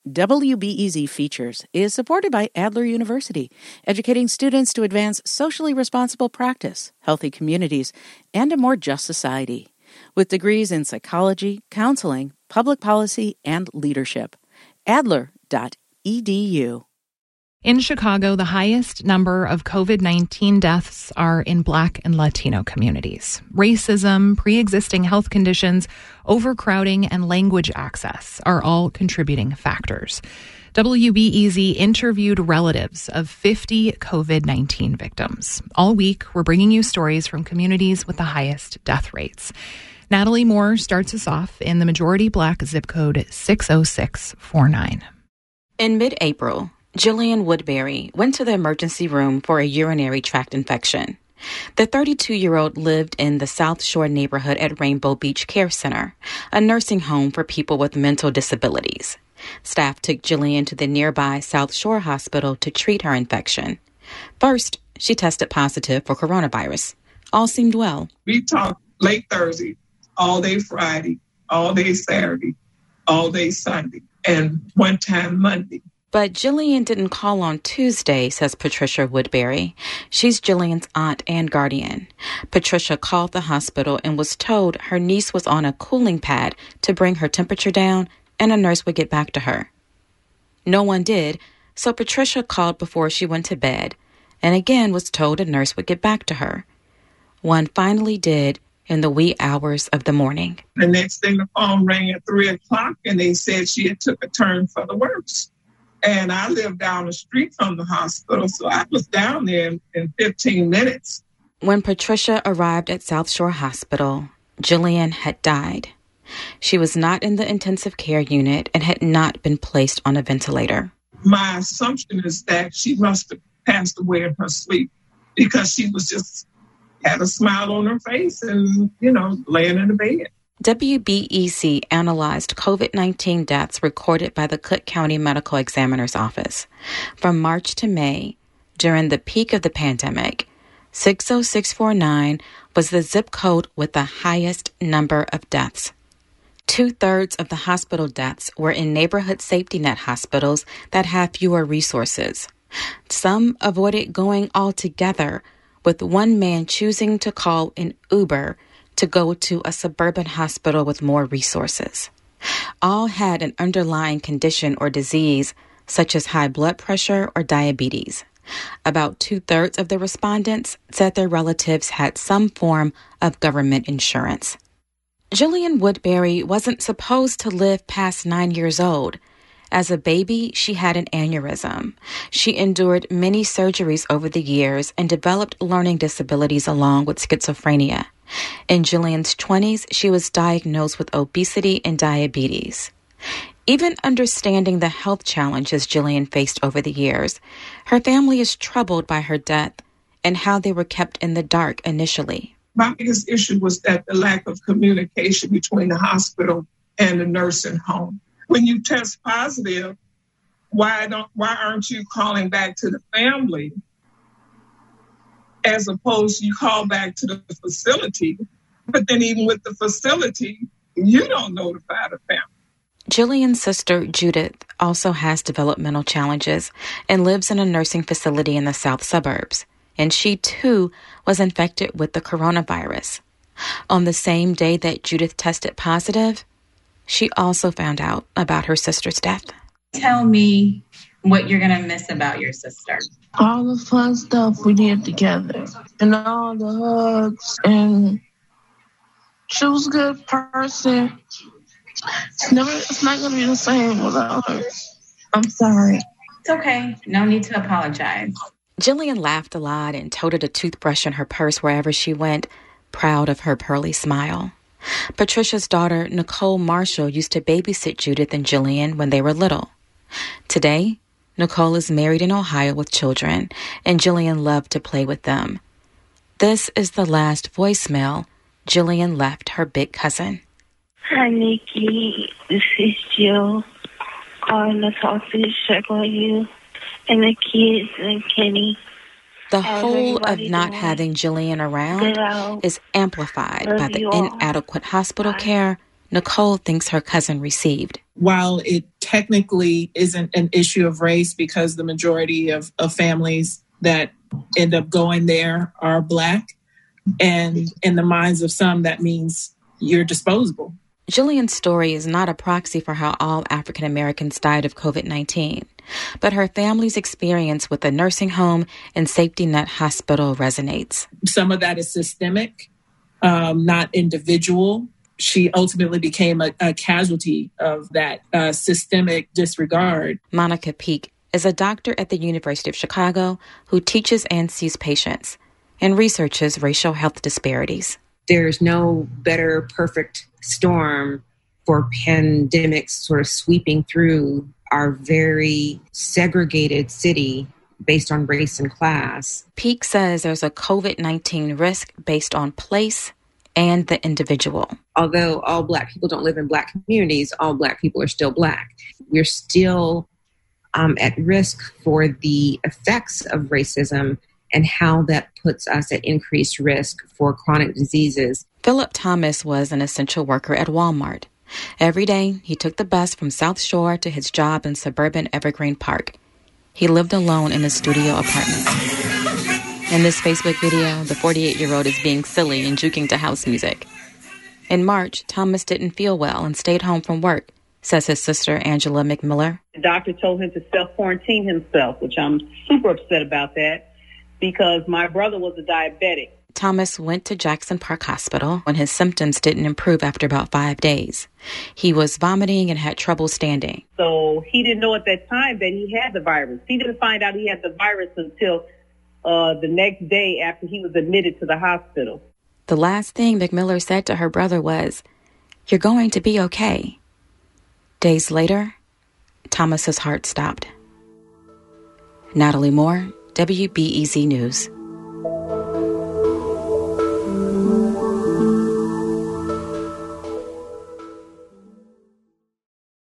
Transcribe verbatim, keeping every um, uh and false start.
W B E Z Features is supported by Adler University, educating students to advance socially responsible practice, healthy communities, and a more just society. With degrees in psychology, counseling, public policy, and leadership. Adler dot e d u. In Chicago, the highest number of COVID nineteen deaths are in Black and Latino communities. Racism, pre-existing health conditions, overcrowding, and language access are all contributing factors. W B E Z interviewed relatives of fifty COVID nineteen victims. All week, we're bringing you stories from communities with the highest death rates. Natalie Moore starts us off in the majority Black zip code six oh six four nine. In mid-April, Jillian Woodbury went to the emergency room for a urinary tract infection. The thirty-two-year-old lived in the South Shore neighborhood at Rainbow Beach Care Center, a nursing home for people with mental disabilities. Staff took Jillian to the nearby South Shore Hospital to treat her infection. First, she tested positive for coronavirus. All seemed well. We talked late Thursday, all day Friday, all day Saturday, all day Sunday, and one time Monday. But Jillian didn't call on Tuesday, says Patricia Woodbury. She's Jillian's aunt and guardian. Patricia called the hospital and was told her niece was on a cooling pad to bring her temperature down and a nurse would get back to her. No one did, so Patricia called before she went to bed and again was told a nurse would get back to her. One finally did in the wee hours of the morning. The next thing, the phone rang at three o'clock and they said she had took a turn for the worse. And I lived down the street from the hospital, so I was down there in, in fifteen minutes. When Patricia arrived at South Shore Hospital, Jillian had died. She was not in the intensive care unit and had not been placed on a ventilator. My assumption is that she must have passed away in her sleep because she was just had a smile on her face and, you know, laying in the bed. W B E Z analyzed COVID nineteen deaths recorded by the Cook County Medical Examiner's Office. From March to May, during the peak of the pandemic, six oh six four nine was the zip code with the highest number of deaths. Two-thirds of the hospital deaths were in neighborhood safety net hospitals that have fewer resources. Some avoided going altogether, with one man choosing to call an Uber to go to a suburban hospital with more resources. All had an underlying condition or disease, such as high blood pressure or diabetes. About two-thirds of the respondents said their relatives had some form of government insurance. Jillian Woodbury wasn't supposed to live past nine years old. As a baby, she had an aneurysm. She endured many surgeries over the years and developed learning disabilities along with schizophrenia. In Jillian's twenties, she was diagnosed with obesity and diabetes. Even understanding the health challenges Jillian faced over the years, her family is troubled by her death and how they were kept in the dark initially. My biggest issue was that the lack of communication between the hospital and the nursing home. When you test positive, why don't why aren't you calling back to the family as opposed to you call back to the facility? But then even with the facility, you don't notify the family. Jillian's sister, Judith, also has developmental challenges and lives in a nursing facility in the south suburbs. And she, too, was infected with the coronavirus. On the same day that Judith tested positive, she also found out about her sister's death. Tell me what you're going to miss about your sister. All the fun stuff we did together and all the hugs. And she was a good person. It's never. It's not going to be the same without her. I'm sorry. It's okay. No need to apologize. Jillian laughed a lot and toted a toothbrush in her purse wherever she went, proud of her pearly smile. Patricia's daughter, Nicole Marshall, used to babysit Judith and Jillian when they were little. Today, Nicole is married in Ohio with children, and Jillian loved to play with them. This is the last voicemail Jillian left her big cousin. Hi, Nikki. This is Jill calling to talk to you, check on you and the kids and Kenny. The whole of not having Jillian around is amplified by the inadequate hospital care Nicole thinks her cousin received. while it technically isn't an issue of race because the majority of, of families that end up going there are Black, and in the minds of some, that means you're disposable. Jillian's story is not a proxy for how all African Americans died of COVID nineteen, but her family's experience with the nursing home and safety net hospital resonates. Some of that is systemic, um, not individual. She ultimately became a, a casualty of that uh, systemic disregard. Monica Peak is a doctor at the University of Chicago who teaches and sees patients and researches racial health disparities. There's no better perfect storm for pandemics sort of sweeping through our very segregated city based on race and class. Peak says there's a COVID nineteen risk based on place and the individual. Although all Black people don't live in Black communities, all Black people are still Black. We're still um, at risk for the effects of racism and how that puts us at increased risk for chronic diseases. Philip Thomas was an essential worker at Walmart. Every day, he took the bus from South Shore to his job in suburban Evergreen Park. He lived alone in a studio apartment. In this Facebook video, the forty-eight-year-old is being silly and juking to house music. In March, Thomas didn't feel well and stayed home from work, says his sister, Angela McMiller. The doctor told him to self-quarantine himself, which I'm super upset about that, because my brother was a diabetic. Thomas went to Jackson Park Hospital when his symptoms didn't improve after about five days. He was vomiting and had trouble standing. So he didn't know at that time that he had the virus. He didn't find out he had the virus until uh, the next day after he was admitted to the hospital. The last thing McMiller said to her brother was, "You're going to be okay." Days later, Thomas's heart stopped. Natalie Moore, W B E Z News.